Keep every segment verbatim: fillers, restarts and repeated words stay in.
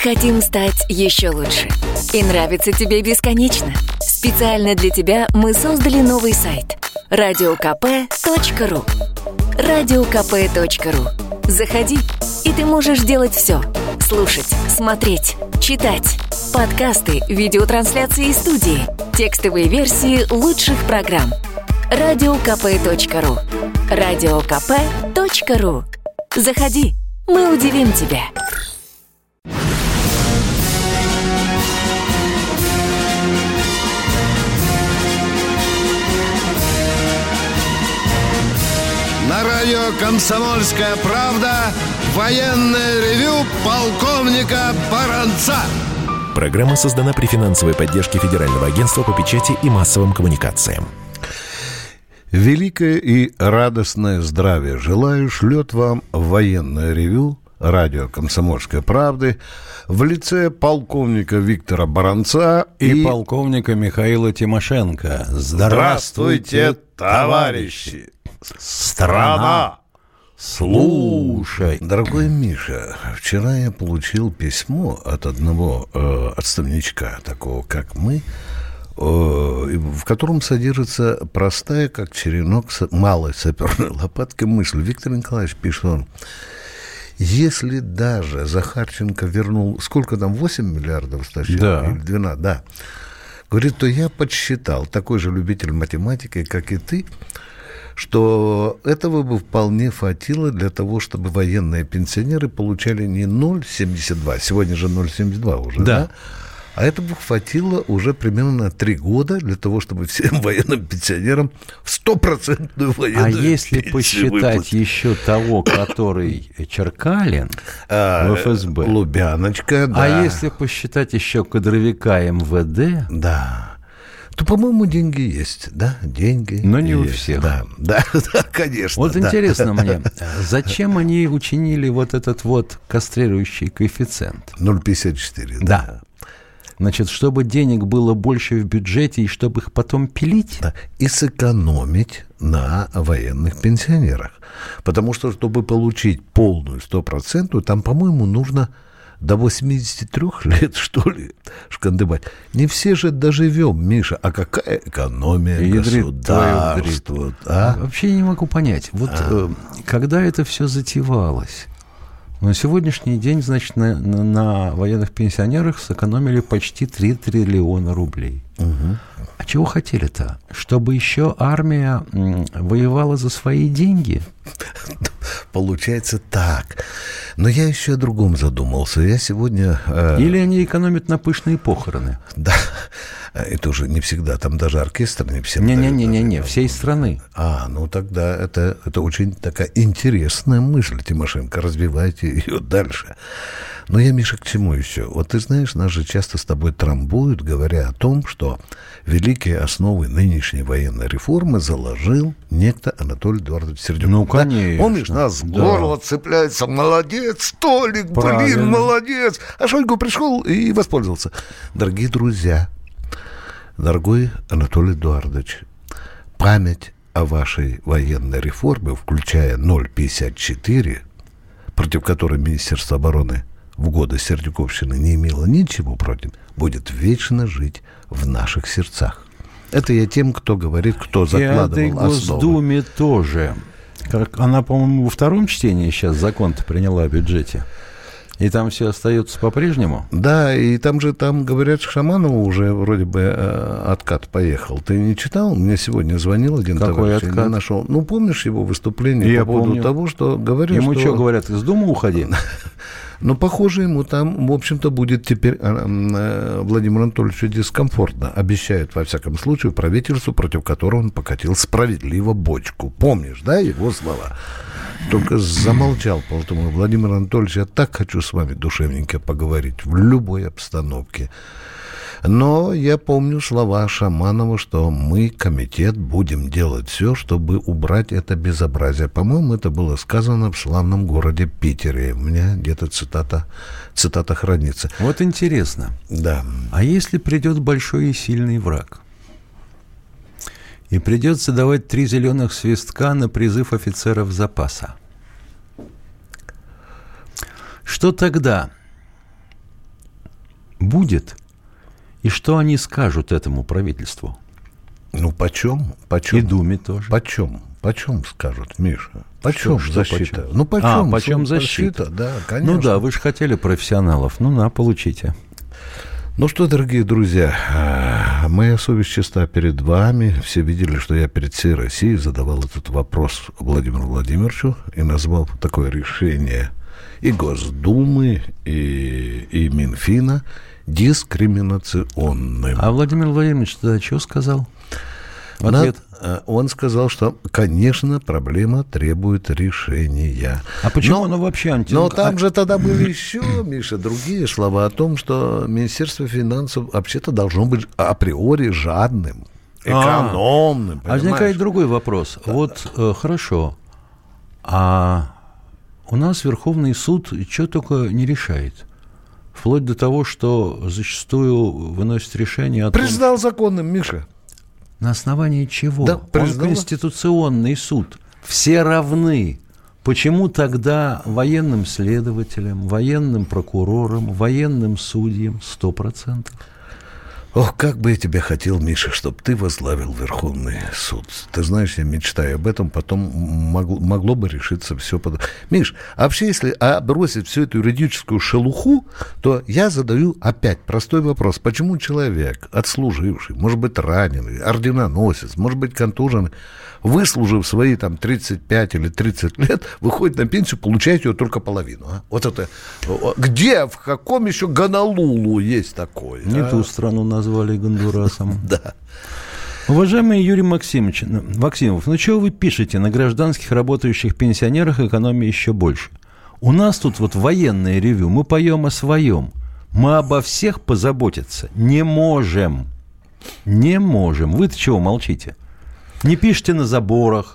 Хотим стать еще лучше. И нравится тебе бесконечно. Специально для тебя мы создали новый сайт радио ка пэ точка ру. радио ка пэ точка ру. Заходи, и ты можешь делать все. Слушать, смотреть, читать. Подкасты, видеотрансляции из студии, текстовые версии лучших программ. радио ка пэ точка ру. радио ка пэ точка ру. Заходи, мы удивим тебя. На радио «Комсомольская правда» военное ревю полковника Баранца. Программа создана при финансовой поддержке Федерального агентства по печати и массовым коммуникациям. Великое и радостное здравие желаю шлет вам военное ревю радио «Комсомольской правды» в лице полковника Виктора Баранца и, и полковника Михаила Тимошенко. Здравствуйте, товарищи! Страна! Слушай. Дорогой Миша, вчера я получил письмо от одного э, отставничка, такого как мы, э, в котором содержится простая, как черенок с малой саперной лопаткой мысль. Виктор Николаевич пишет он: если даже Захарченко вернул, сколько там, восемь миллиардов стащил? Да. Или двенадцать, да. Говорит, то я подсчитал, такой же любитель математики, как и ты, что этого бы вполне хватило для того, чтобы военные пенсионеры получали не ноль целых семьдесят два, сегодня же ноль целых семьдесят два уже, да? да? А это бы хватило уже примерно на три года для того, чтобы всем военным пенсионерам в стопроцентную военную А если пенсию посчитать выплатить. Еще того, который Черкалин а, в эф эс бэ, Лубяночка, да. А если посчитать еще кадровика эм вэ дэ, да, то, по-моему, деньги есть, да, деньги. Но не есть. у всех. Да, да, да, конечно. Вот да. интересно мне, зачем они учинили вот этот вот кастрирующий коэффициент? ноль целых пятьдесят четыре, да. Да. Значит, чтобы денег было больше в бюджете и чтобы их потом пилить? Да. И сэкономить на военных пенсионерах. Потому что, чтобы получить полную стопроцентную, там, по-моему, нужно до восьмидесяти трёх лет, что ли, шкандыбать. Не все же доживем, Миша. А какая экономия государства? А? Вообще не могу понять. Вот а. э, когда это все затевалось? На сегодняшний день, значит, на, на, на военных пенсионерах сэкономили почти три триллиона рублей. Угу. А чего хотели-то? Чтобы еще армия м, воевала за свои деньги? Получается так. Но я еще о другом задумался. Я сегодня... Э... Или они экономят на пышные похороны? Да. Это уже не всегда. Там даже оркестр не всем. Не-не-не-не, всей страны. А, ну тогда это, это очень такая интересная мысль, Тимошенко. Развивайте ее дальше. Но я, Миша, к чему еще? Вот ты знаешь, нас же часто с тобой трамбуют, говоря о том, что великие основы нынешней военной реформы заложил некто Анатолий Эдуардович Сердюков. Ну, конечно. Да? Помнишь, нас с да. горла цепляется. Молодец, Толик, Правильно. блин, молодец. А Шойгу пришел и воспользовался. Дорогие друзья, дорогой Анатолий Эдуардович, память о вашей военной реформе, включая ноль целых пятьдесят четыре, против которой Министерство обороны в годы Сердюковщины не имело ничего против, будет вечно жить в наших сердцах. Это я тем, кто говорит, кто закладывал основы. И этой Госдуме тоже. Как она, по-моему, во втором чтении сейчас закон-то приняла о бюджете. И там все остается по-прежнему? Да, и там же, там, говорят, Шаманову уже вроде бы э, откат поехал. Ты не читал? Мне сегодня звонил один Какой товарищ. откат? Нашел. Ну, помнишь его выступление Я по поводу помню. того, что говорят, Ему что... что говорят, из дома уходи? Ну, похоже, ему там, в общем-то, будет теперь э, Владимиру Анатольевичу дискомфортно. Обещают, во всяком случае, правительству, против которого он покатил справедливо бочку. Помнишь, да, его слова? Только замолчал, потому Владимир Анатольевич, я так хочу с вами душевненько поговорить в любой обстановке. Но я помню слова Шаманова, что мы, комитет, будем делать все, чтобы убрать это безобразие. По-моему, это было сказано в славном городе Питере. У меня где-то цитата, цитата хранится. Вот интересно. Да. А если придет большой и сильный враг? И придется давать три зеленых свистка на призыв офицеров запаса. Что тогда? будет? И что они скажут этому правительству? Ну, почем? Почем? И Думе тоже. Почем? Почем скажут, Миша? Почем что, защита? Почем? Ну, почем? А, почем защита? защита? Да, конечно. Ну да, вы же хотели профессионалов. Ну на, получите. Ну что, дорогие друзья, моя совесть чиста перед вами. Все видели, что я перед всей Россией задавал этот вопрос Владимиру Владимировичу и назвал такое решение и Госдумы, и, и Минфина дискриминационным. А Владимир Владимирович тогда что сказал? В ответ? Он сказал, что, конечно, проблема требует решения. А почему но, оно вообще анти... Но там же тогда были еще, Миша, другие слова о том, что Министерство финансов вообще-то должно быть априори жадным, экономным. А возникает другой вопрос. Да, вот да. Э, хорошо, а у нас Верховный суд что только не решает. Вплоть до того, что зачастую выносит решение о том... Признал законным, Миша. На основании чего? Да, Он признал... конституционный суд. Все равны. Почему тогда военным следователям, военным прокурорам, военным судьям сто процентов? Ох, как бы я тебя хотел, Миша, чтобы ты возглавил Верховный суд. Ты знаешь, я мечтаю об этом, потом могло, могло бы решиться все. Под... Миш, а вообще, если отбросить всю эту юридическую шелуху, то я задаю опять простой вопрос. Почему человек, отслуживший, может быть, раненый, орденоносец, может быть, контуженный, выслужив свои там тридцать пять или тридцать лет, выходит на пенсию, получает ее только половину. А? Вот это где, в каком еще Гонолулу есть такое? Не а? ту страну назвали Гондурасом. Да. Уважаемый Юрий Максимович, Максимов, ну чего вы пишете? На гражданских работающих пенсионерах экономия еще больше. У нас тут вот военное ревью, мы поем о своем. Мы обо всех позаботиться не можем. Не можем. Вы-то чего молчите? Не пишите на заборах.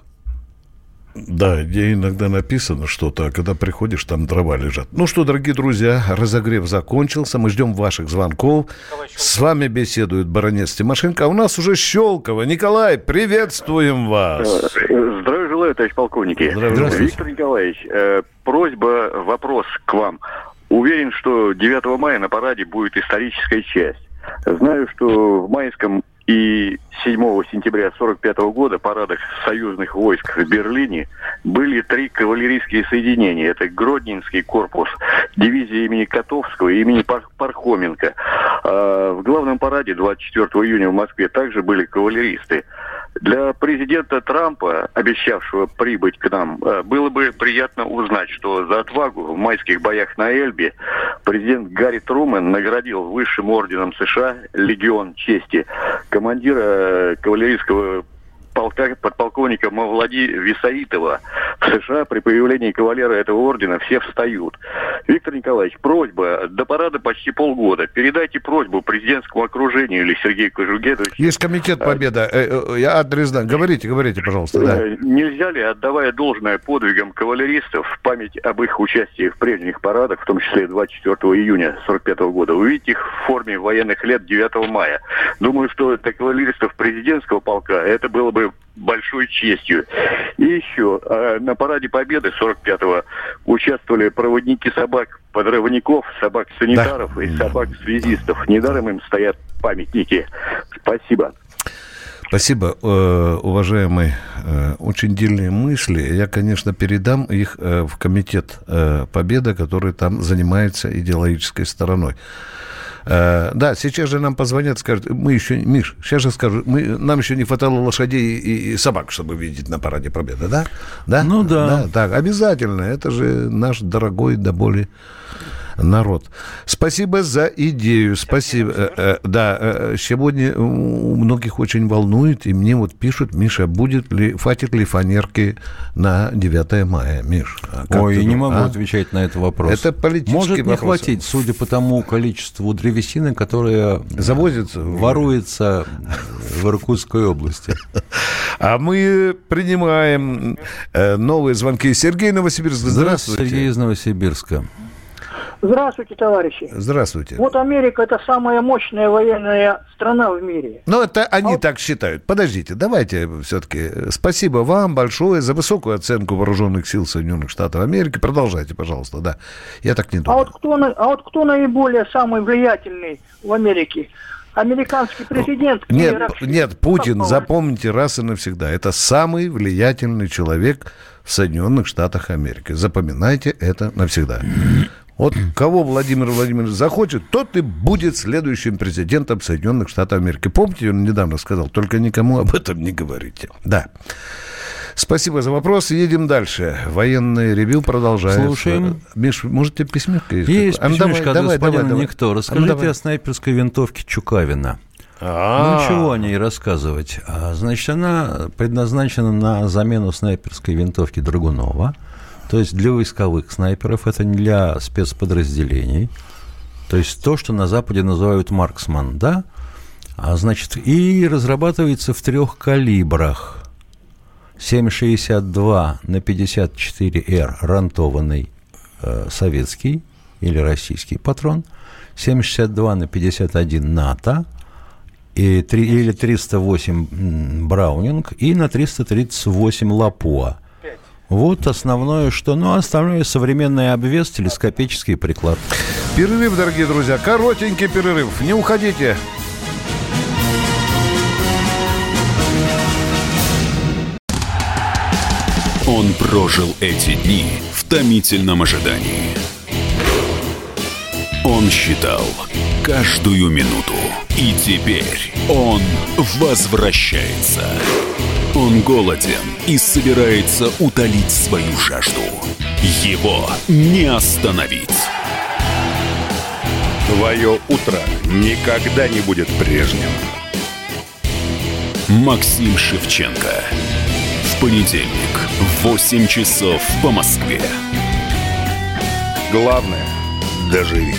Да, где иногда написано что-то, а когда приходишь, там дрова лежат. Ну что, дорогие друзья, разогрев закончился. Мы ждем ваших звонков. С вами беседует баронец Тимошенко. А у нас уже Щелково. Николай, приветствуем вас. Здравия желаю, товарищ полковники. Здравствуйте. Виктор Николаевич, э, просьба, вопрос к вам. Уверен, что девятого мая на параде будет историческая часть. Знаю, что в Майском и седьмого сентября сорок пятого года парадах союзных войск в Берлине были три кавалерийские соединения. Это Гродненский корпус, дивизия имени Котовского и имени Пар- Пархоменко. А в главном параде двадцать четвёртого июня в Москве также были кавалеристы. Для президента Трампа, обещавшего прибыть к нам, было бы приятно узнать, что за отвагу в майских боях на Эльбе президент Гарри Трумэн наградил высшим орденом США Легион чести командира кавалерийского полка, подполковника Мавлади Висаитова. В США при появлении кавалера этого ордена все встают. Виктор Николаевич, просьба, до парада почти полгода. Передайте просьбу президентскому окружению или Сергею Кожугетовичу. Есть комитет Победа. Я адрес знаю. Говорите, говорите, пожалуйста. Да. Нельзя ли, отдавая должное подвигам кавалеристов, в память об их участии в прежних парадах, в том числе двадцать четвёртого июня сорок пятого года, увидеть их в форме военных лет девятого мая? Думаю, что для кавалеристов президентского полка это было бы большой честью. И еще, на параде Победы сорок пятого участвовали проводники собак, подрывников, собак-санитаров да. и собак-связистов. Недаром им стоят памятники. Спасибо. Спасибо, уважаемые. Очень дельные мысли. Я, конечно, передам их в комитет Победа, который там занимается идеологической стороной. Да, сейчас же нам позвонят, скажут, мы еще, Миш, сейчас же скажут, мы, нам еще не хватало лошадей и, и собак, чтобы видеть на параде Победы, да? Да? Ну да. Да, так, обязательно, это же наш дорогой до боли народ. Спасибо за идею, спасибо. Да, сегодня у многих очень волнует, и мне вот пишут, Миша, будет ли, хватит ли фанерки на девятое мая, Миш? Ой, я не могу а? отвечать на этот вопрос. Это политический Может вопрос. не хватить, судя по тому количеству древесины, которая завозится, воруется в Иркутской области. А мы принимаем новые звонки. Сергей, Новосибирск, здравствуйте. Здравствуйте, Сергей из Новосибирска. Здравствуйте, товарищи. Здравствуйте. Вот Америка – это самая мощная военная страна в мире. Но это они а так считают. Подождите, давайте все-таки. Спасибо вам большое за высокую оценку вооруженных сил Соединенных Штатов Америки. Продолжайте, пожалуйста, да. Я так не думаю. А вот кто, а вот кто наиболее самый влиятельный в Америке? Американский президент? Нет, или... нет, Путин, запомните раз и навсегда. Это самый влиятельный человек в Соединенных Штатах Америки. Запоминайте это навсегда. Вот кого Владимир Владимирович захочет, тот и будет следующим президентом Соединенных Штатов Америки. Помните, он недавно сказал, только никому об этом не говорите. Да. Спасибо за вопрос. Едем дальше. Военное ревью продолжается. Слушаем. Миш, может, тебе письмишка есть? Есть а, письмишка давай, от господина давай, давай, Никто. Расскажите давай. о снайперской винтовке Чукавина. А-а-а. Ну, чего о ней рассказывать? Значит, она предназначена на замену снайперской винтовки Драгунова. То есть для войсковых снайперов, это не для спецподразделений. То есть то, что на Западе называют марксман, да? А, значит, и разрабатывается в трех калибрах. семь шестьдесят два на пятьдесят четыре эр рантованный э, советский или российский патрон, семь шестьдесят два на пятьдесят один НАТО, и три, или триста восемь Браунинг и на триста тридцать восемь Лапуа. Вот основное, что... Ну, остальное современный обвес, телескопический приклад. Перерыв, дорогие друзья. Коротенький перерыв. Не уходите. Он прожил эти дни в томительном ожидании. Он считал каждую минуту. И теперь он возвращается. Он голоден и собирается утолить свою жажду. Его не остановить. Твое утро никогда не будет прежним. Максим Шевченко. В понедельник в восемь часов по Москве. Главное – доживи.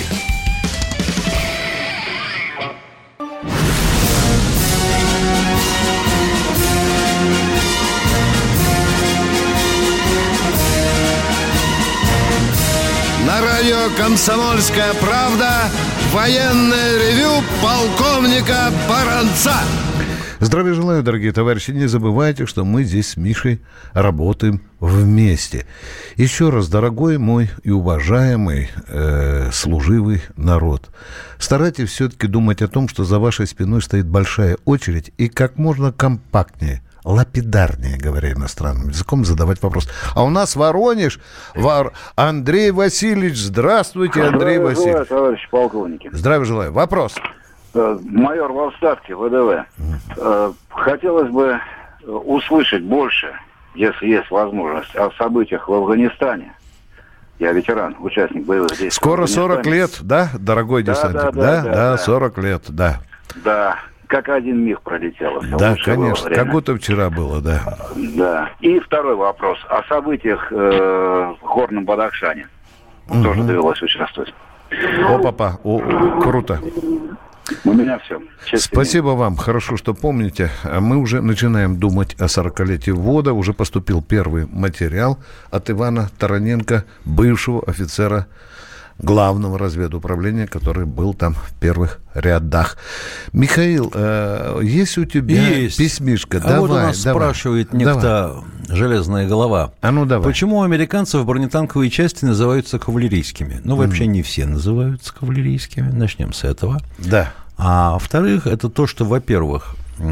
На радио «Комсомольская правда» военное ревю полковника Баранца. Здравия желаю, дорогие товарищи. Не забывайте, что мы здесь с Мишей работаем вместе. Еще раз, дорогой мой и уважаемый э, служивый народ, старайтесь все-таки думать о том, что за вашей спиной стоит большая очередь, и как можно компактнее, лапидарнее, говоря иностранным языком, задавать вопрос. А у нас Воронеж, Вар... Андрей Васильевич. Здравствуйте, Андрей Здравия Васильевич. желаю, товарищи полковники. Здравия желаю. Вопрос. Майор в отставке, ВДВ. Хотелось бы услышать больше, если есть возможность, о событиях в Афганистане. Я ветеран, участник боевых действий. Скоро сорок лет, да, дорогой да, десантник? Да, Да, да, да, да, да, сорок лет, да. Да, как один миг пролетело. Да, конечно, как будто вчера было, да. Да. И второй вопрос о событиях э, в Горном Бадахшане. Угу. Тоже довелось участвовать. О, папа, о, о, круто. У меня все. Честь Спасибо вам, хорошо, что помните. Мы уже начинаем думать о сорокалетии ввода. Уже поступил первый материал от Ивана Тараненко, бывшего офицера главного разведуправления, который был там в первых рядах. Михаил, э, есть у тебя есть. письмишко? А давай, вот у нас давай, спрашивает некто давай. Железная голова. А ну давай. Почему у американцев бронетанковые части называются кавалерийскими? Ну, вообще mm. не все называются кавалерийскими. Начнем с этого. Да. А во-вторых, это то, что, во-первых,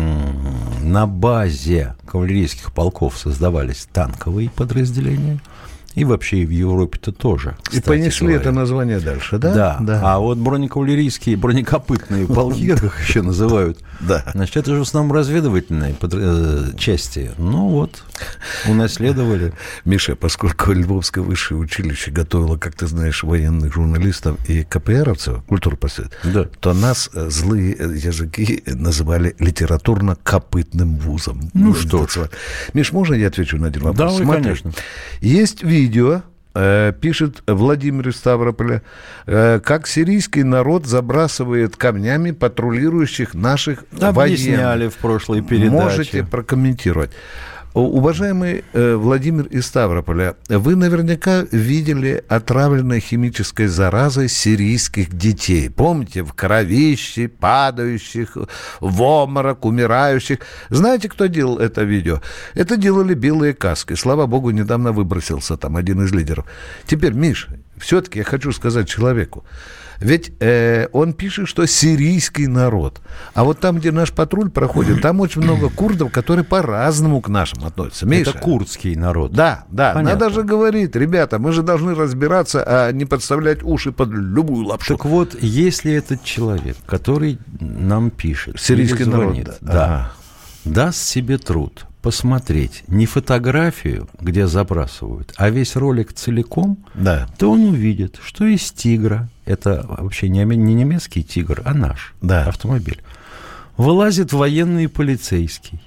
на базе кавалерийских полков создавались танковые подразделения. И вообще и в Европе-то тоже. И понесли говоря. Это название дальше, да? Да. да. А вот бронекавалерийские, бронекопытные полки, как их еще называют, да. Значит, это же в основном разведывательные части. Ну вот, унаследовали. Миша, поскольку Львовское высшее училище готовило, как ты знаешь, военных журналистов и КПРовцев, культуру да. то нас злые языки называли литературно-копытным вузом. Ну что ж. Миш, можно я отвечу на один вопрос? Да, Смотри. конечно. Есть видео, э, пишет Владимир из Ставрополя, э, как сирийский народ забрасывает камнями патрулирующих наших Объясняли военных. в прошлой передаче. Можете прокомментировать. Уважаемый э, Владимир из Ставрополя, вы наверняка видели отравленной химической заразой сирийских детей. Помните, в кровище, падающих, в обморок, умирающих. Знаете, кто делал это видео? Это делали белые каски. Слава богу, недавно выбросился там один из лидеров. Теперь, Миш, все-таки я хочу сказать человеку. Ведь э, он пишет, что сирийский народ. А вот там, где наш патруль проходит, там очень много курдов, которые по-разному к нашим относятся. Миша. Это курдский народ. Да, да. Понятно. Надо же говорить, ребята, мы же должны разбираться, а не подставлять уши под любую лапшу. Так вот, если этот человек, который нам пишет, сирийский звонит, народ, да, да, ага. даст себе труд посмотреть не фотографию, где забрасывают, а весь ролик целиком, да. то он увидит, что из тигра, это вообще не, не немецкий тигр, а наш да. автомобиль, вылазит военный и полицейский.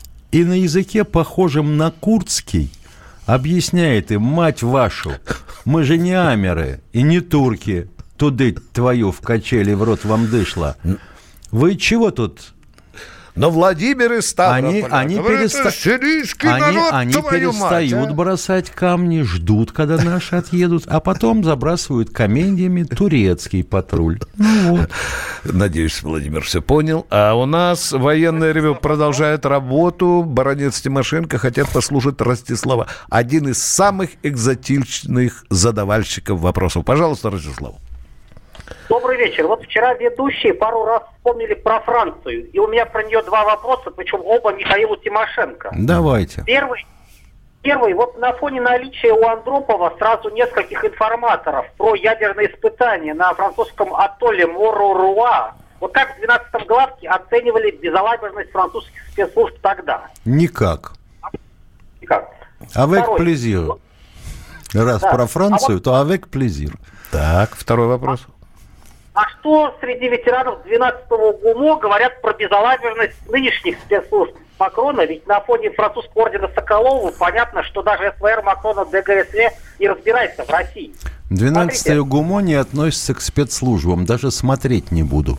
И на языке, похожем на курдский, объясняет им: мать вашу, мы же не амеры и не турки, туды твою в качели в рот вам дышло. Вы чего тут? Но Владимир из Ставрополя, они, они, переста... они, народ, они перестают мать, а? бросать камни, ждут, когда наши отъедут, а потом забрасывают каменьями турецкий патруль. Ну вот. Надеюсь, Владимир все понял. А у нас военное ревю продолжает работу. Баронец Тимошенко хотят послушать Ростислава. Один из самых экзотичных задавальщиков вопросов. Пожалуйста, Ростислав. Добрый вечер. Вот вчера ведущие пару раз вспомнили про Францию. И у меня про нее два вопроса, причем оба Михаилу Тимошенко. Давайте. Первый, первый, вот на фоне наличия у Андропова сразу нескольких информаторов про ядерные испытания на французском атолле Моро-Руа. Вот как в двенадцатом главке оценивали безалаберность французских спецслужб тогда? Никак. Никак. Avec plaisir. Раз да. про Францию, а вот... то avec plaisir. Так, второй вопрос. А что среди ветеранов двенадцатого ГУМО говорят про безалаберность нынешних спецслужб Макрона? Ведь на фоне французского ордена Соколова понятно, что даже СВР Макрона ДГСВ не разбирается в России. двенадцатое ГУМО не относится к спецслужбам, даже смотреть не буду.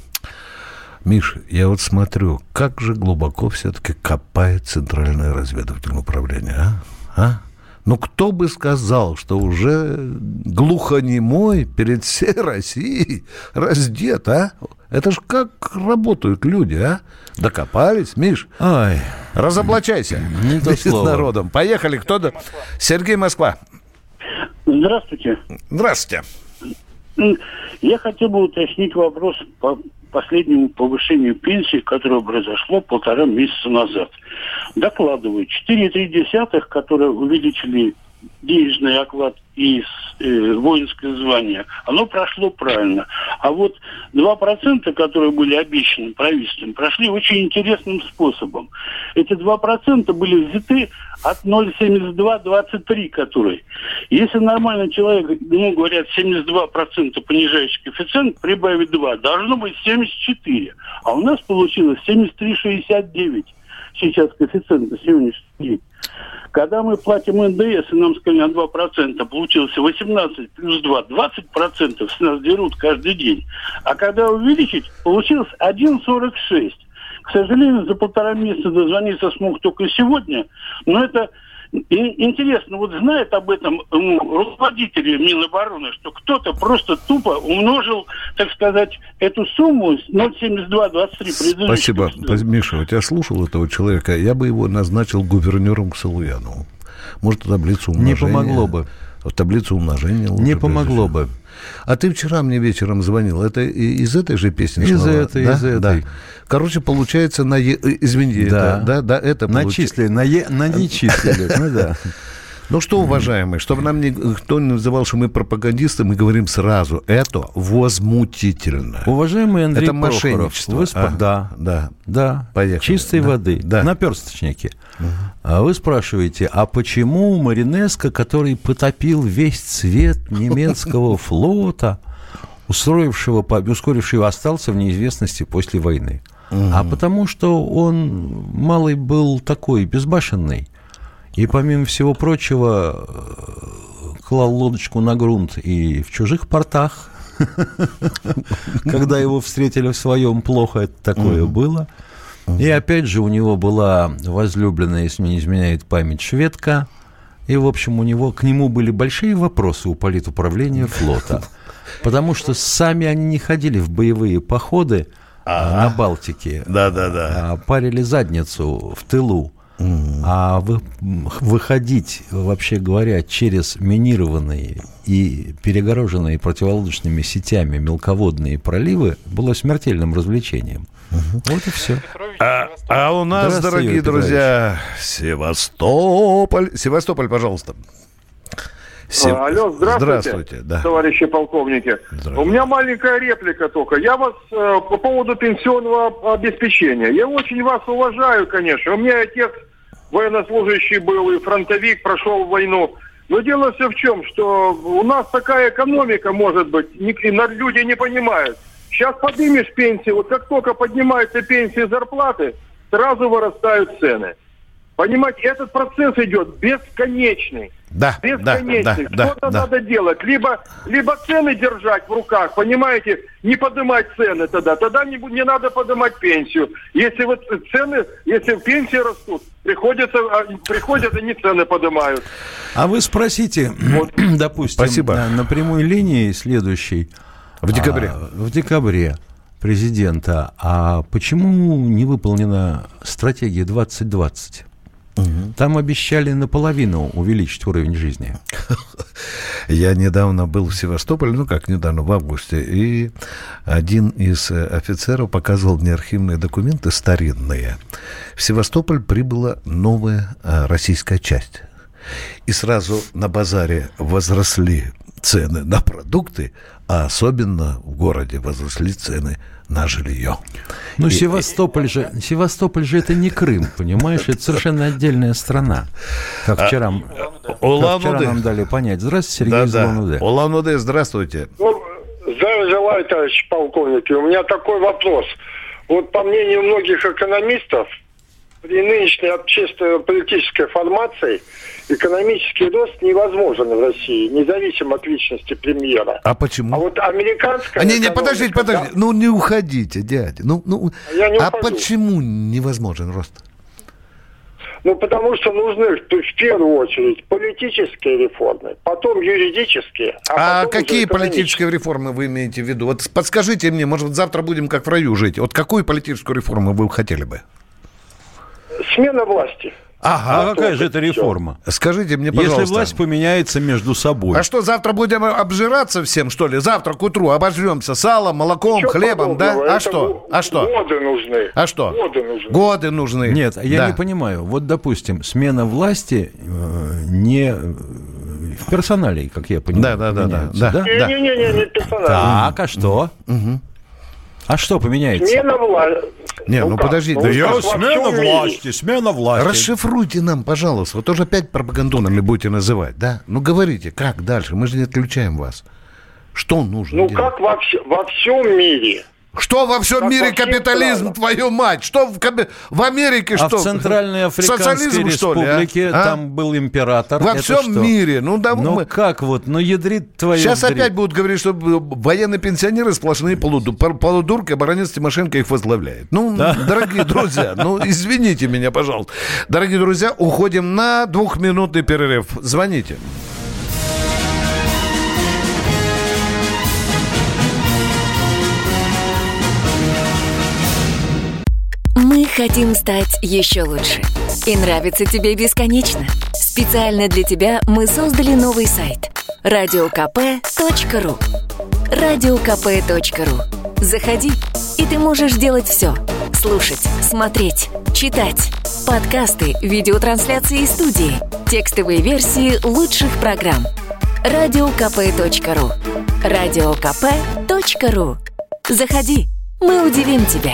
Миш, я вот смотрю, как же глубоко все-таки копает Центральное разведывательное управление, а? А? Ну, кто бы сказал, что уже глухонемой перед всей Россией раздет, а? Это ж как работают люди, а? Докопались, Миш. Ай. Разоблачайся. Не то с слово. Народом. Поехали. Кто-то? Сергей, Москва. Здравствуйте. Здравствуйте. Я хотел бы уточнить вопрос по последнему повышению пенсии, которое произошло полтора месяца назад. Докладываю, четыре целых три десятых, которые увеличили денежный оклад и э, воинское звание, оно прошло правильно. А вот два процента, которые были обещаны правительством, прошли очень интересным способом. Эти два процента были взяты от ноль целых семьдесят два двадцать три, который. Если нормальный человек, ему говорят семьдесят два процента понижающий коэффициент, прибавить два, должно быть семьдесят четыре. А у нас получилось семьдесят три шестьдесят девять. Сейчас коэффициент на сегодняшний день. Когда мы платим эн дэ эс, и нам сказали на два процента, получилось восемнадцать плюс два, двадцать процентов с нас дерут каждый день. А когда увеличить, получилось один целых сорок шесть. К сожалению, за полтора месяца дозвониться смог только сегодня, но это интересно, вот знает об этом ну, руководители Минобороны, что кто-то просто тупо умножил, так сказать, эту сумму ноль целых семьдесят два двадцать три. Спасибо. Миша, вот я слушал этого человека, я бы его назначил гувернером к Салуянову. Может, таблицу умножения. Не помогло бы. Таблицу умножения. Не помогло бы. А ты вчера мне вечером звонил. Это из этой же песни? Из слова? этой, да? из этой. Да. Короче, получается, на е... извини, да. Это, да, да, это начислили, на е... на не числили. Ну да. Ну что, уважаемые, чтобы нам никто не называл, что мы пропагандисты, мы говорим сразу, это возмутительно. Уважаемый Андрей это Прохоров, мошенничество. вы спро... а, да, да, да, поехали. Чистой да, воды, да. наперсточники. Угу. А вы спрашиваете, а почему Маринеско, который потопил весь цвет немецкого флота, устроившего, ускорившего, остался в неизвестности после войны? Угу. А потому что он малый был такой безбашенный. И, помимо всего прочего, клал лодочку на грунт и в чужих портах, когда его встретили в своем, плохо это такое было. И опять же у него была возлюбленная, если мне не изменяет память, шведка. И, в общем, у него, к нему были большие вопросы у политуправления флота. Потому что сами они не ходили в боевые походы а, на Балтике. Да-да-да. А парили задницу в тылу. Mm. А вы, выходить, вообще говоря, через минированные и перегороженные противолодочными сетями мелководные проливы было смертельным развлечением. Uh-huh. Вот и все. А, а у нас, дорогие Юрий друзья, Севастополь. Севастополь, пожалуйста. Сев... Алло, здравствуйте, здравствуйте да. товарищи полковники. У меня маленькая реплика только. Я вас э, по поводу пенсионного обеспечения. Я очень вас уважаю, конечно. У меня отец военнослужащий был и фронтовик, прошел войну. Но дело все в чем, что у нас такая экономика, может быть, не, люди не понимают. Сейчас поднимешь пенсию, вот как только поднимаются пенсии и зарплаты, сразу вырастают цены. Понимаете, этот процесс идет бесконечный. Да, бесконечный. Да, Что-то да, надо да. делать. Либо, либо цены держать в руках, понимаете, не поднимать цены тогда. Тогда не, не надо поднимать пенсию. Если вот цены, если пенсии растут, приходится, приходят, они цены поднимают. А вы спросите, вот. допустим, Спасибо. На, на прямой линии следующей. В декабре. А, в декабре президента. А почему не выполнена стратегия двадцать двадцать? Угу. Там обещали наполовину увеличить уровень жизни. Я недавно был в Севастополе, ну как недавно, в августе, и один из офицеров показывал мне архивные документы старинные. В Севастополь прибыла новая российская часть. И сразу на базаре возросли цены на продукты, а особенно в городе возросли цены на жилье. Ну, и, Севастополь же, Севастополь же это не Крым, понимаешь? Это совершенно отдельная страна. Как вчера, а, как вчера нам дали понять. Здравствуйте, Сергей из Улан-Удэ. Улан-Удэ, здравствуйте. Ну, здравия желаю, товарищи полковники. У меня такой вопрос. Вот по мнению многих экономистов, при нынешней общественно-политической формации экономический рост невозможен в России, независимо от личности премьера. А почему? А вот американская... А, не, не, подождите, подождите. Да? Ну, не уходите, дядя. Ну, ну, Я не а ухожу. почему невозможен рост? Ну, потому что нужны, в первую очередь, политические реформы, потом юридические. А, а какие политические реформы вы имеете в виду? Вот подскажите мне, может, завтра будем как в раю жить. Вот какую политическую реформу вы хотели бы? Смена власти. Ага, а какая же это реформа? Скажите мне, пожалуйста. Если власть поменяется между собой. А что, завтра будем обжираться всем, что ли? Завтра к утру обожремся салом, молоком, Ничего хлебом, подобного. да? А это что? А что? Годы нужны. А что? Годы нужны. Годы нужны. Нет, я да. не понимаю. Вот, допустим, смена власти э, не в персоналии, как я понимаю. Да, да, да, да, да. Не-не-не, не персоналии. Так, а что? Угу. А что поменяется? Смена власти. Не, ну, ну подождите. Ну, да я смена власти, мире. смена власти. Расшифруйте нам, пожалуйста. Вы тоже опять пропагандонами будете называть, да? Ну, говорите, как дальше? Мы же не отключаем вас. Что нужно Ну, делать? как во, вс- во всем мире. Что во всем как мире капитализм, странах. твою мать? Что в, в Америке, а что? в Центральной Африканской Социализм, Республике что ли, а? там был император. Во это всем что? мире. Ну, да, ну мы... как вот, ну ядрит твою Сейчас вдрит. опять будут говорить, что военные пенсионеры сплошные полуду... полудурки, а баронец Тимошенко их возглавляет. Ну, да? Дорогие друзья, ну, извините меня, пожалуйста. Дорогие друзья, уходим на двухминутный перерыв. Звоните. Мы хотим стать еще лучше. И нравится тебе бесконечно. Специально для тебя мы создали новый сайт – радио ка пэ точка ру. радио ка пэ точка ру. Заходи, и ты можешь делать все. Слушать, смотреть, читать. Подкасты, видеотрансляции из студии, текстовые версии лучших программ. радио ка пэ точка ру. радио ка пэ точка ру. Заходи, мы удивим тебя.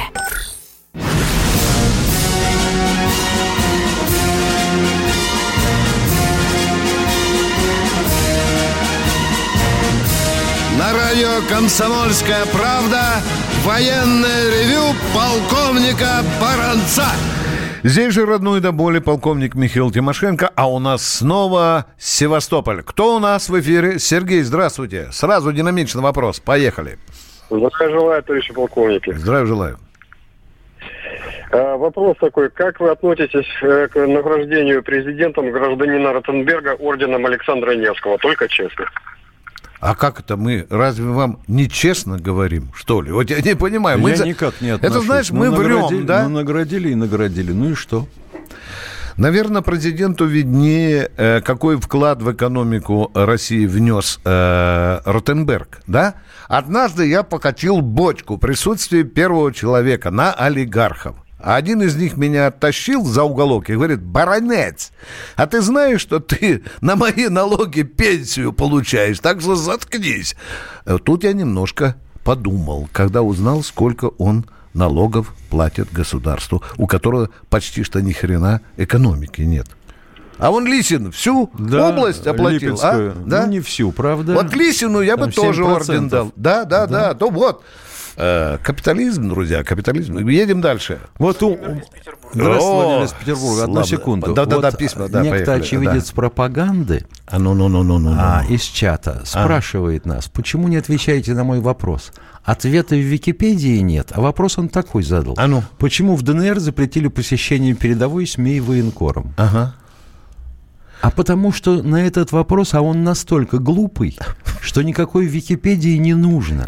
На радио «Комсомольская правда» военное ревю полковника Баранца. Здесь же родной до боли полковник Михаил Тимошенко, а у нас снова Севастополь. Кто у нас в эфире? Сергей, здравствуйте. Сразу динамичный вопрос. Поехали. Здравия желаю, товарищи полковники. Здравия желаю. А, вопрос такой. Как вы относитесь э, к награждению президентом гражданина Ротенберга орденом Александра Невского? Только честно. А как это мы? Разве вам нечестно говорим, что ли? Вот я не понимаю. Мы я за... никак не отношусь. Это, знаешь, ну, мы врем, да? Ну, наградили и наградили. Ну и что? Наверное, президенту виднее, э, какой вклад в экономику России внес э, Ротенберг, да? Однажды я покатил бочку в присутствии первого человека на олигархов. А один из них меня оттащил за уголок и говорит: баронец, а ты знаешь, что ты на мои налоги пенсию получаешь, так что заткнись. Тут я немножко подумал, когда узнал, сколько он налогов платит государству, у которого почти что ни хрена экономики нет. А он Лисин всю да, область оплатил, а? Да? Ну, не всю, правда. Вот Лисину я Там бы тоже семь процентов. Орден дал. Да, да, да, да. То вот. Капитализм, друзья, капитализм. Едем дальше. Вот у... Здравствуйте, Владимир из Петербурга. Одну секунду. Да, да, вот да, письма, да, некто поехали. очевидец да. пропаганды а, ну, ну, ну, ну, ну, а, ну. из чата спрашивает а. нас, почему не отвечаете на мой вопрос? Ответа в Википедии нет, а вопрос он такой задал. А ну. Почему в ДНР запретили посещение передовой СМИ военкором? Ага. А потому что на этот вопрос, а он настолько глупый, что никакой Википедии не нужно.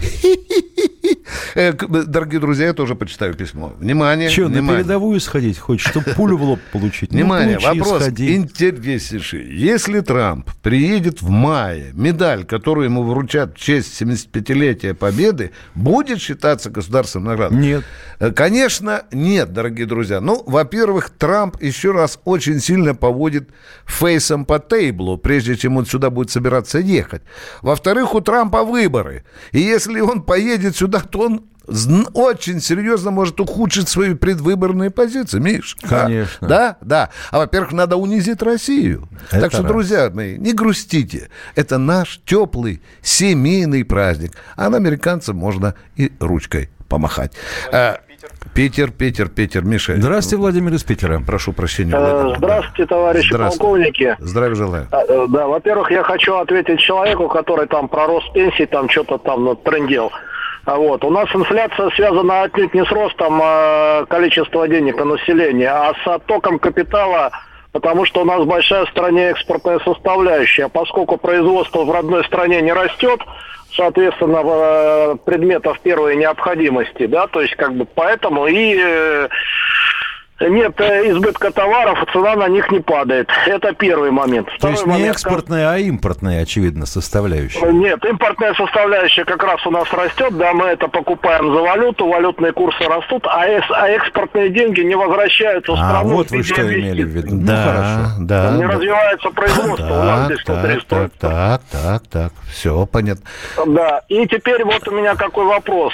Дорогие друзья, я тоже почитаю письмо. Внимание, Что, внимание. на передовую сходить хочешь, чтобы пулю в лоб получить? Внимание, ну, получи, вопрос сходи. интереснейший. Если Трамп приедет в мае, медаль, которую ему вручат в честь семидесятипятилетия Победы, будет считаться государственной наградой? Нет. Конечно, нет, дорогие друзья. Ну, во-первых, Трамп еще раз очень сильно поводит фейсом по тейблу, прежде чем он сюда будет собираться ехать. Во-вторых, у Трампа выборы. И если он поедет сюда, то он очень серьезно может ухудшить свои предвыборные позиции, Миш. Конечно. Да, да. А, во-первых, надо унизить Россию. Это так что, раз. друзья мои, не грустите. Это наш теплый семейный праздник. А на американцам можно и ручкой помахать. А, Питер, Питер, Питер, Миша. Здравствуйте, Владимир из Питера. Прошу прощения, Владимир. Здравствуйте, товарищи Здравствуйте. полковники. Здравия желаю. Да, во-первых, я хочу ответить человеку, который там про рост пенсий, там что-то там ну, трындел. Вот. У нас инфляция связана отнюдь не с ростом э, количества денег на население, а с оттоком капитала, потому что у нас большая в стране экспортная составляющая. Поскольку производство в родной стране не растет, соответственно, э, предметов первой необходимости, да, то есть как бы поэтому и э, нет избытка товаров, цена на них не падает. Это первый момент. То Второй есть не момент, экспортная, а импортная, очевидно, составляющая. Нет, импортная составляющая как раз у нас растет, да, мы это покупаем за валюту, валютные курсы растут, а, эс, а экспортные деньги не возвращаются в страну. А, вот вы что имели в виду. Да, ну, хорошо. Да, не да. развивается производство, так, у нас здесь внутри так, строится. так, так, так, все понятно. Да, и теперь вот у меня какой вопрос.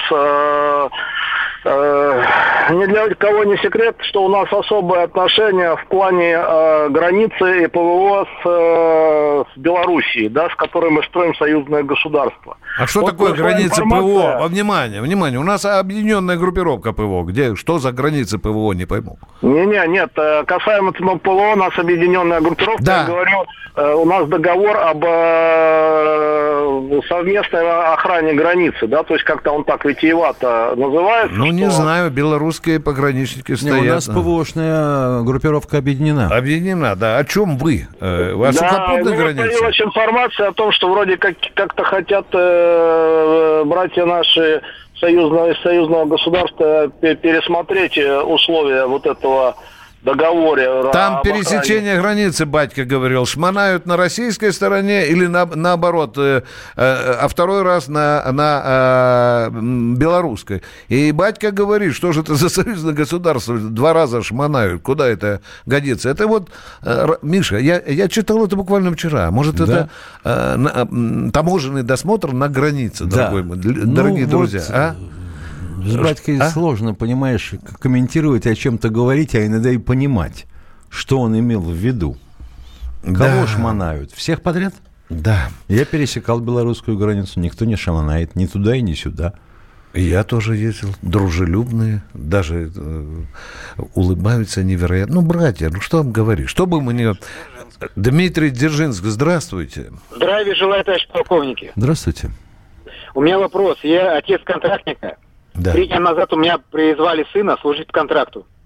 Ни для кого не секрет, что у нас особое отношение в плане э, границы и ПВО с, э, с Белоруссией, да, с которой мы строим союзное государство. А что вот такое граница информация... ПВО? Внимание, внимание, у нас объединенная группировка ПВО. Где, что за границы ПВО, не пойму. Не-не, нет, касаемо ПВО, у нас объединенная группировка, да. Я говорю, у нас договор об э, совместной охране границы, да, то есть как-то он так витиевато называется. Ну, что... не знаю, белорусские пограничники не, стоят. У нас ПВОшная группировка объединена. Объединена, да. О чем вы? У вас да, сухопутная граница? Появилась информация о том, что вроде как, как-то хотят э, братья наши союзного, союзного государства пересмотреть условия вот этого договоре. Там пересечение границы, батька говорил, шмонают на российской стороне или на, наоборот, э, э, а второй раз на, на э, белорусской. И батька говорит, что же это за союзное государство, два раза шмонают, куда это годится? Это вот, э, Миша, я, я читал это буквально вчера, может, да. это э, на, таможенный досмотр на границе, да. дорогой мой, дорогие ну, друзья, вот... а? С батькой а? сложно, понимаешь, комментировать, о чем-то говорить, а иногда и понимать, что он имел в виду. Да. Кого шмонают? Всех подряд? Да. Я пересекал белорусскую границу, никто не шмонает ни туда и ни сюда. Я тоже ездил, дружелюбные, даже э, улыбаются невероятно. Ну, братья, ну что вам говорить? Что бы мы не... Дмитрий Дзержинск, здравствуйте. Здравия желаю, товарищ полковники. Здравствуйте. У меня вопрос. Я отец контрактника. Да. Три дня назад у меня призвали сына служить по контракту.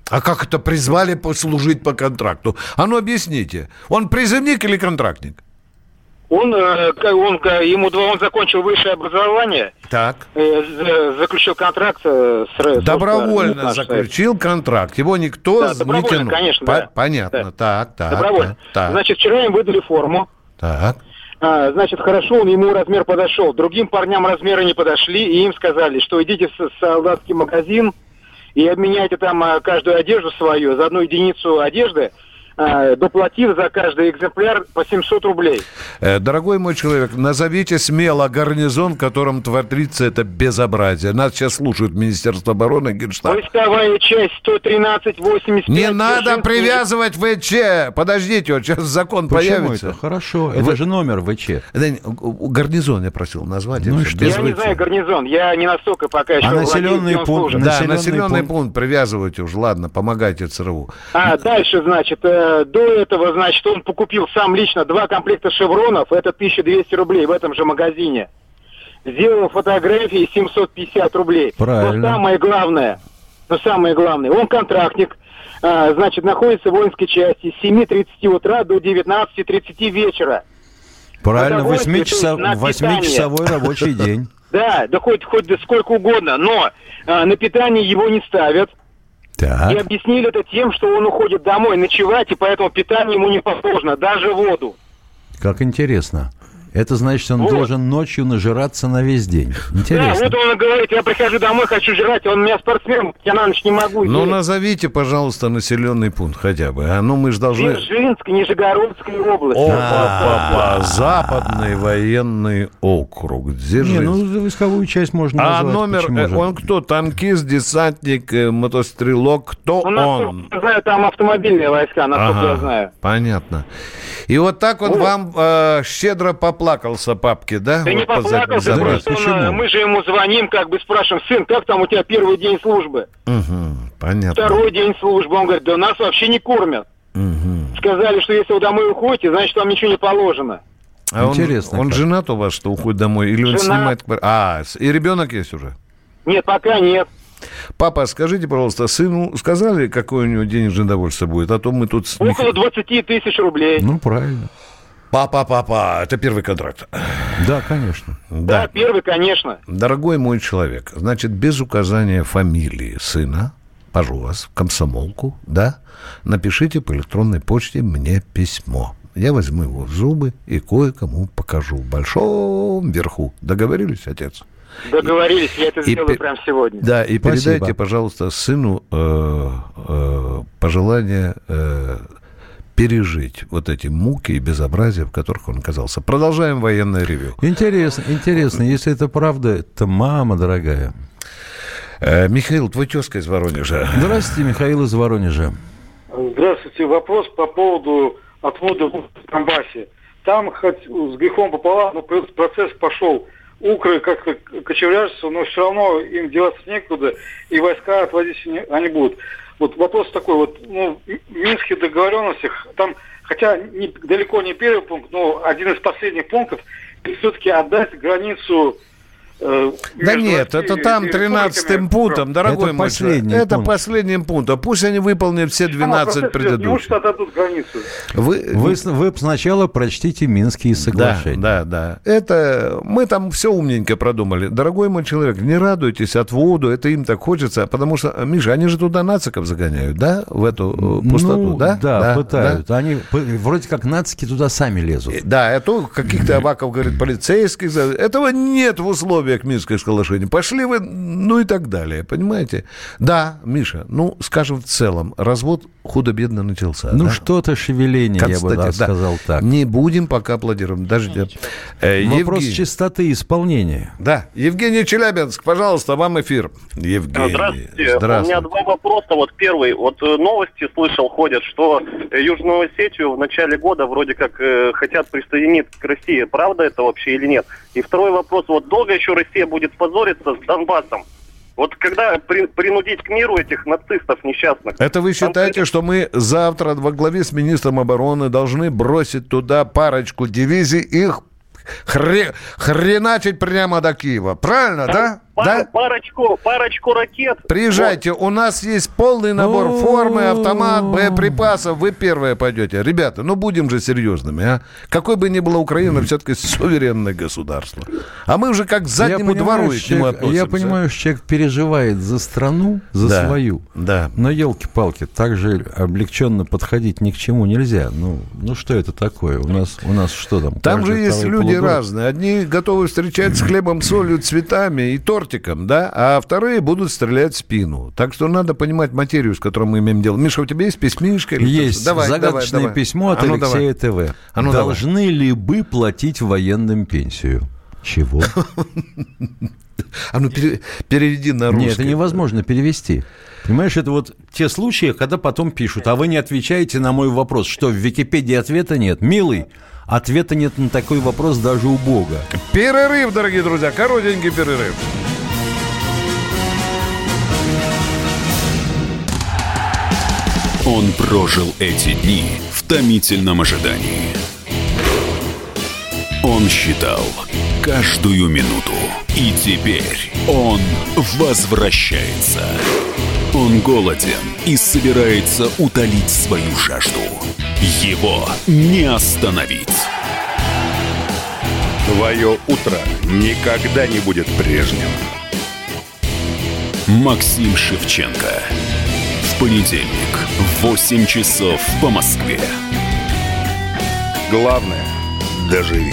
А как это призвали послужить по контракту? А ну объясните. Он призывник или контрактник? Он, э, он, ему, он закончил высшее образование, так. э, заключил контракт с... Добровольно с, заключил контракт. Его никто да, не тянул. Конечно, По- да. Понятно. Да. Так, так. Добровольно. Так. Значит, вчера им выдали форму. Так. А, значит, хорошо, он ему размер подошел. Другим парням размеры не подошли, и им сказали, что идите в солдатский магазин и обменяйте там каждую одежду свою за одну единицу одежды, доплатив за каждый экземпляр по семьсот рублей. Дорогой мой человек, назовите смело гарнизон, в котором творится это безобразие. Нас сейчас слушают Министерство обороны, Генштаб. Войсковая часть сто тринадцать восемьдесят пять. Не надо привязывать ВЧ. Подождите, вот сейчас закон Почему появится. Это? Хорошо, это Вы... же номер ВЧ. Гарнизон я просил назвать. Ну, что? Я ВЧ. Не знаю гарнизон, я не настолько пока еще... А населенный пункт? Да, населенный, населенный пункт. пункт привязывайте уж, ладно, помогайте ЦРУ. А, дальше, значит... До этого, значит, он покупил сам лично два комплекта шевронов, это тысяча двести рублей в этом же магазине. Сделал фотографии семьсот пятьдесят рублей. Правильно. Но самое главное, но самое главное, он контрактник, а, значит, находится в воинской части с семи тридцати утра до девятнадцати тридцати вечера. Правильно, восьмичасовой рабочий день. Да, да хоть, хоть сколько угодно, но а, на питание его не ставят. Так. И объяснили это тем, что он уходит домой ночевать, и поэтому питание ему не положено, даже воду. Как интересно. Это значит, он вот. должен ночью нажираться на весь день. Интересно. Да, вот он говорит, я прихожу домой, хочу жрать, он у меня спортсмен, я на ночь не могу. Ну, назовите, пожалуйста, населенный пункт хотя бы. А ну, мы же должны... Дзержинская, Нижегородская область. О, Западный военный округ. Не, ну, войсковую часть можно назвать. А номер, он кто? Танкист, десантник, мотострелок? Кто он? он? Я знаю, там автомобильные войска, насколько ага, я знаю. Понятно. И вот так он вот. вам э, щедро поплакался, папки, да? Да вот не поплакался, просто он, мы же ему звоним, как бы спрашиваем, сын, как там у тебя первый день службы? Угу, понятно. Второй день службы. Он говорит, да нас вообще не кормят. Угу. Сказали, что если вы домой уходите, значит, вам ничего не положено. А Интересно. Он, он женат у вас, что уходит домой? Или он Жена. снимает... А, и ребенок есть уже? Нет, пока нет. Папа, скажите, пожалуйста, сыну сказали, какое у него денежное довольство будет? А то мы тут... Около двадцать тысяч рублей. Ну, правильно. Папа, папа, это первый контракт. Да, конечно. Да, да, первый, конечно. Дорогой мой человек, значит, без указания фамилии сына, прошу вас, в комсомолку, да, напишите по электронной почте мне письмо. Я возьму его в зубы и кое-кому покажу в большом верху. Договорились, отец? Договорились, я это сделаю пер... прямо сегодня. Да, и Спасибо. Передайте, пожалуйста, сыну э, э, пожелание э, пережить вот эти муки и безобразия, в которых он оказался. Продолжаем военное ревью. Интересно, интересно, если это правда, это мама дорогая. Э, Михаил, твой тезка из Воронежа. Здравствуйте, Михаил из Воронежа. Здравствуйте. Вопрос по поводу отвода в Донбассе. Там хоть с грехом пополам, но процесс пошел. Укры как-то кочевряжутся, но все равно им деваться некуда, и войска отводить они будут. Вот вопрос такой, вот, ну, в Минских договоренностях, там, хотя не, далеко не первый пункт, но один из последних пунктов, все-таки отдать границу... Э, да нет, это там тринадцатым пунктом, дорогой мой человек. Это последним пунктом. Пусть они выполнят все двенадцать предыдущих. Неужто отдадут границу? Вы, вы, вы сначала прочтите Минские соглашения. Да, да, да. Это мы там все умненько продумали. Дорогой мой человек, не радуйтесь отводу, это им так хочется, потому что, Миша, они же туда нациков загоняют, да, в эту пустоту, ну, да? Да, да, пытают. Да? Они вроде как нацики туда сами лезут. Да, это каких-то Аваков говорит, полицейских. Этого нет в условиях Минское соглашение. Пошли вы, ну и так далее, понимаете? Да, Миша, ну, скажем в целом, развод худо-бедно начался. Ну, да? что-то шевеление, Константин, я бы да, сказал так. Не будем пока аплодировать. Даже... Э, Вопрос Евгений... чистоты исполнения. Да. Евгений Челябинск, пожалуйста, вам эфир. Евгений. Здравствуйте. Здравствуйте. У меня два вопроса. Вот первый. Вот новости слышал, ходят, что Южную Осетию в начале года вроде как э, хотят присоединить к России. Правда это вообще или нет? И второй вопрос. Вот долго еще Россия будет позориться с Донбассом? Вот когда при, принудить к миру этих нацистов несчастных... Это вы считаете, там... что мы завтра во главе с министром обороны должны бросить туда парочку дивизий, их хре... хреначить прямо до Киева? Правильно, там, да? Пар, да? Парочку, парочку ракет. Приезжайте, вот. У нас есть полный набор формы, автомат, боеприпасов. Вы первые пойдете. Ребята, ну будем же серьезными, а? Какой бы ни была Украина, все-таки суверенное государство. А мы уже как к заднему двору к нему относимся. Я понимаю, что человек переживает за страну, за да, свою. Да. Но, елки-палки, так же облегченно подходить ни к чему нельзя. Ну, ну что это такое? У нас, у нас что там? Там же есть люди полугод? разные. Одни готовы встречать с хлебом, солью, цветами и тортиком, да, а вторые будут стрелять в спину. Так что надо понимать материю, с которой мы имеем дело. Миша, у тебя есть письмишко? Или есть. Давай, загадочное давай, давай. письмо от а ну, Алексея ТВ. А ну, Должны давай. ли бы платить военным пенсию? Чего? А ну переведи на русский. Нет, это невозможно перевести. Понимаешь, это вот те случаи, когда потом пишут, а вы не отвечаете на мой вопрос. Что, в Википедии ответа нет? Милый, ответа нет на такой вопрос даже у Бога. Перерыв, дорогие друзья, коротенький перерыв. Он прожил эти дни в томительном ожидании. Он считал каждую минуту. И теперь он возвращается. Он голоден и собирается утолить свою жажду. Его не остановить. Твое утро никогда не будет прежним. Максим Шевченко. В понедельник в восемь часов по Москве. Главное – доживи.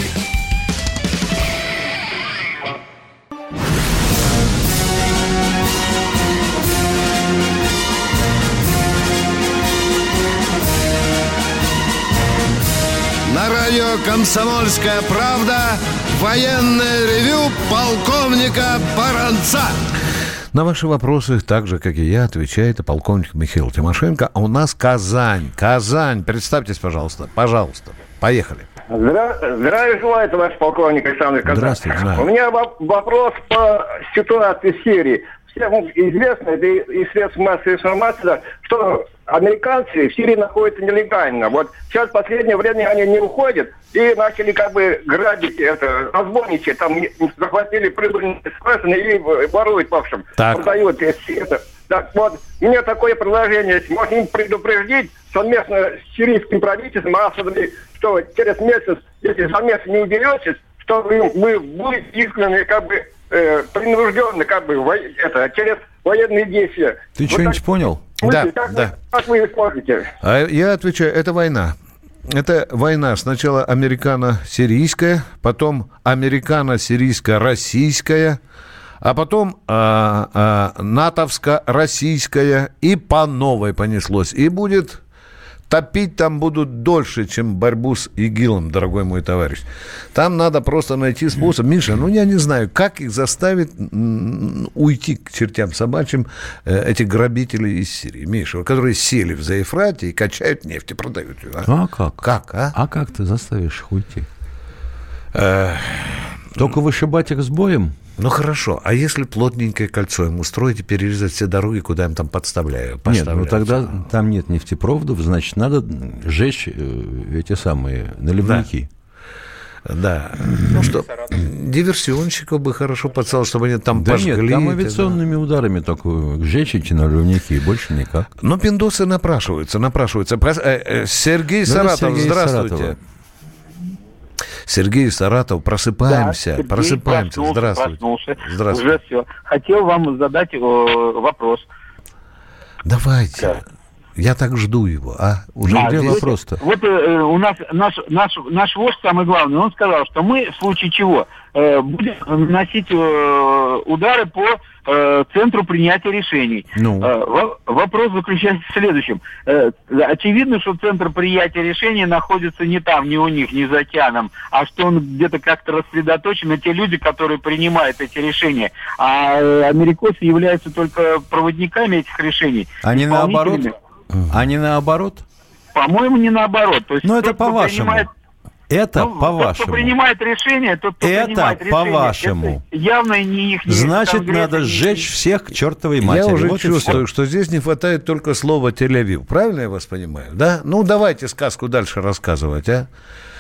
На радио «Комсомольская правда» военное ревю полковника Баранца. На ваши вопросы, так же, как и я, отвечает и полковник Михаил Тимошенко. А у нас Казань. Казань. Представьтесь, пожалуйста. Пожалуйста. Поехали. Здра... Здравия желаю, товарищ полковник Александр Казань. Здравствуйте. Да. У меня вопрос по ситуации в Сирии. Всем известно, это из средств массовой информации, что американцы в Сирии находятся нелегально. Вот сейчас в последнее время они не уходят и начали как бы грабить, это, разбойничать, там захватили прибыльные скважины и воруют, в общем, так. продают это. Так вот, у меня такое предложение, может им предупредить совместно с сирийским правительством, Асадом, что через месяц, если совместно не уберетесь, что вы, вы будете изгнаны как бы э, принужденно, как бы, во, это, через военные действия. Ты вот что-нибудь понял? Мысли, Да, как, да. Как вы смотрите? А я отвечаю, это война. Это война сначала американо-сирийская, потом американо-сирийско-российская, а потом а, а, натовско-российская, и по новой понеслось. И будет топить там будут дольше, чем борьбу с ИГИЛом, дорогой мой товарищ. Там надо просто найти способ. Миша, ну я не знаю, как их заставить уйти к чертям собачьим, эти грабители из Сирии, Миша, которые сели в Заефрате и качают нефть и продают ее. А, а как? Как, а? А как ты заставишь их уйти? Только вышибать их с боем? Ну хорошо, а если плотненькое кольцо им устроить и перерезать все дороги, куда им там подставляют? Нет, ну тогда там нет нефтепроводов, значит, надо сжечь эти самые наливники. Да. Да. Ну что, диверсионщиков бы хорошо подсал, чтобы они там да пожгли. Нет, там авиационными да. ударами только сжечь эти наливники, и больше никак. Но пиндосы напрашиваются, напрашиваются. Сергей Саратов, Сергей здравствуйте. Саратова. Сергей Саратов, просыпаемся, да, просыпаемся. Проснулся, Здравствуйте. Проснулся. Здравствуйте. Уже все. Хотел вам задать э, вопрос. Давайте. Да. Я так жду его, а? Уже а, где вот, вопрос-то? Вот э, у нас наш, наш, наш вождь самый главный, он сказал, что мы в случае чего э, будем наносить э, удары по э, центру принятия решений. Ну. Э, во, вопрос заключается в следующем. Э, очевидно, что центр принятия решений находится не там, не у них, не за океаном, а что он где-то как-то рассредоточен на те люди, которые принимают эти решения. А э, американцы являются только проводниками этих решений. Они наоборот? А не наоборот? По-моему, не наоборот. То есть ну, это по-вашему. Принимает... Это ну, по-вашему. Тот, кто принимает решение, тот, кто это принимает решение. по-вашему. Это явно не их. Значит, надо сжечь всех к чертовой матери. Я уже вот чувствую, что здесь не хватает только слова Тель-Авив. Правильно я вас понимаю? Да? Ну, давайте сказку дальше рассказывать, а?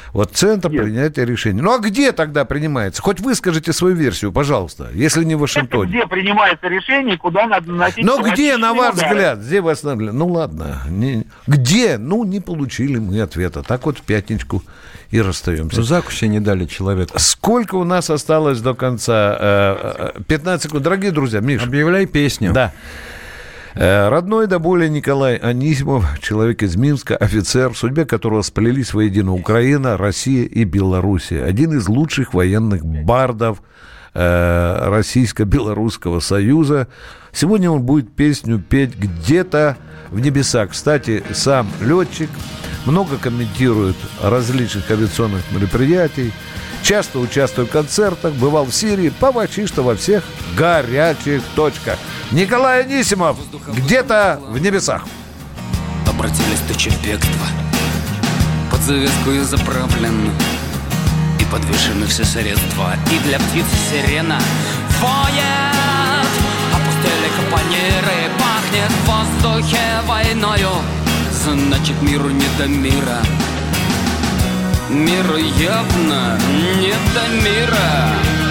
Вот центр Нет. принятия решений. Ну, а где тогда принимается? Хоть выскажите свою версию, пожалуйста, если не в Вашингтоне. Где принимается решение, куда надо наносить... Но где, на ваш удары? Взгляд, где вы остановили? Ну, ладно. Не... Где? Ну, не получили мы ответа. Так вот в пятничку и расстаемся. Закуси не дали человеку. Сколько у нас осталось до конца? пятнадцать секунд. Дорогие друзья, Миш. Объявляй песню. Да. Родной до боли Николай Анисимов, человек из Минска, офицер, в судьбе которого сплелись воедино Украина, Россия и Белоруссия. Один из лучших военных бардов э, Российско-Белорусского союза. Сегодня он будет песню петь где-то в небесах. Кстати, сам летчик, много комментирует различных авиационных мероприятий, часто участвует в концертах, бывал в Сирии, почти что во всех горячих точках. Николай Анисимов, где-то в небесах. Обратились тучи бегства, под завеску и заправлен, и подвешены все средства, и для птиц сирена воет. Опустили капониры, пахнет в воздухе войною, значит миру не до мира. Миру явно не до мира.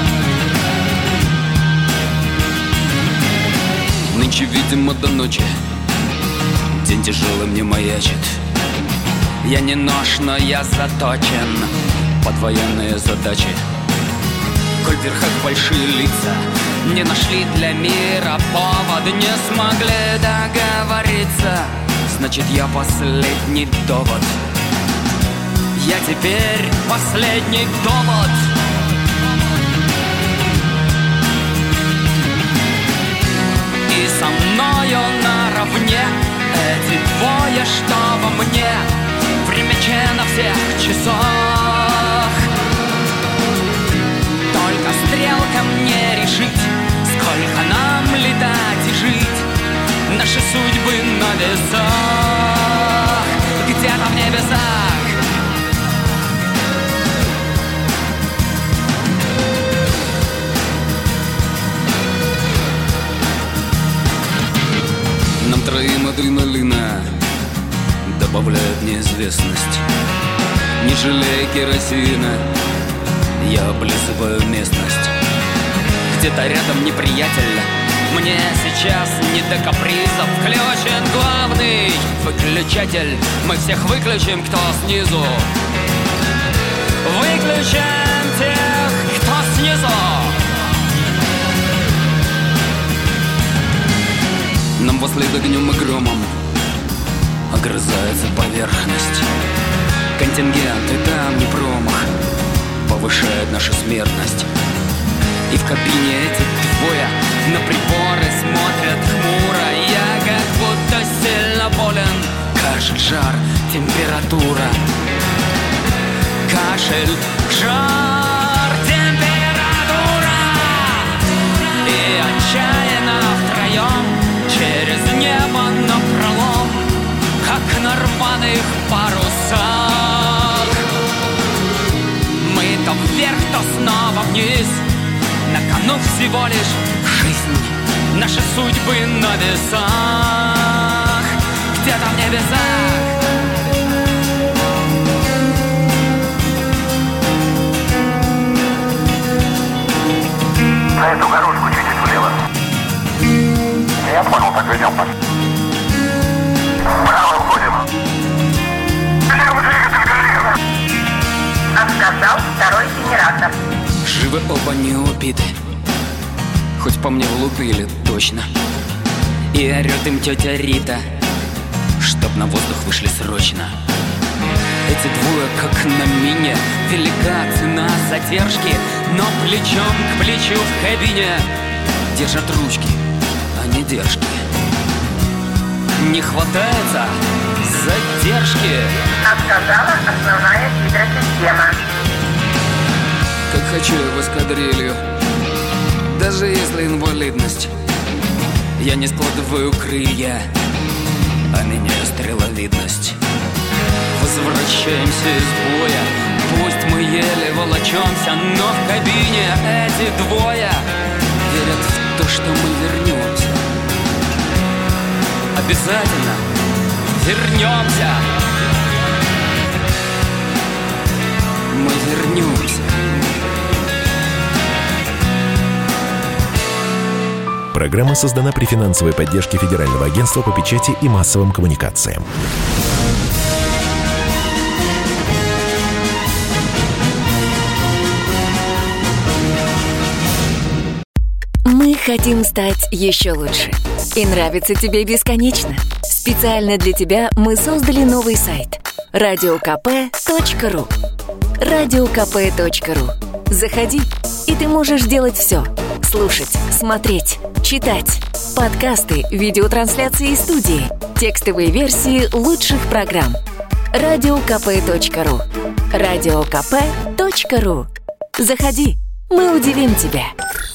Нынче, видимо, до ночи день тяжелый мне маячит. Я не нож, но я заточен под военные задачи. Коль в верхах большие лица не нашли для мира повод, не смогли договориться, значит, я последний довод. Я теперь последний довод. И со мною наравне эти двое, что во мне, время на всех часах. Только стрелкам не решить, сколько нам летать и жить. Наши судьбы на весах, где-то в небесах. Нам троим адреналина добавляет неизвестность. Не жалея керосина, я облизываю местность. Где-то рядом неприятель, мне сейчас не до капризов. Включен главный выключатель, мы всех выключим, кто снизу. Выключим тех, кто снизу. Нам вослед огнем и громом огрызается поверхность. Контингент и там не промах повышает нашу смертность. И в кабине эти двое на приборы смотрят хмуро. Я как будто сильно болен. Кашель, жар, температура. Кашель, жар, температура. И отчаянно втроем через небо напролом, как на рваных парусах. Мы то вверх, то снова вниз. На кону всего лишь жизнь, наши судьбы на весах, где-то в небесах. На эту горушку чуть-чуть влево. Я понял, так ведем. Право уходим. Левый двигатель горит. Отказал второй генератор. Живы оба не убиты, хоть по мне влупили точно. И орёт им тетя Рита, чтоб на воздух вышли срочно. Эти двое, как на мине, велика цена задержки, но плечом к плечу в кабине держат ручки, а не держки. Не хватается задержки. Отказала основная гидросистема. Как хочу я в эскадрилью, даже если инвалидность. Я не складываю крылья, а меняю стреловидность. Возвращаемся из боя, пусть мы еле волочемся, но в кабине эти двое верят в то, что мы вернемся. Обязательно вернемся. домой вернемся. Программа создана при финансовой поддержке Федерального агентства по печати и массовым коммуникациям. Мы хотим стать еще лучше. И нравится тебе бесконечно. Специально для тебя мы создали новый сайт – радио ка пэ точка ру. радио ка пэ точка ру. Заходи, и ты можешь делать все. Слушать, смотреть, читать. Подкасты, видеотрансляции из студии, текстовые версии лучших программ. радио ка пэ точка ру. радио ка пэ точка ру. Заходи, мы удивим тебя.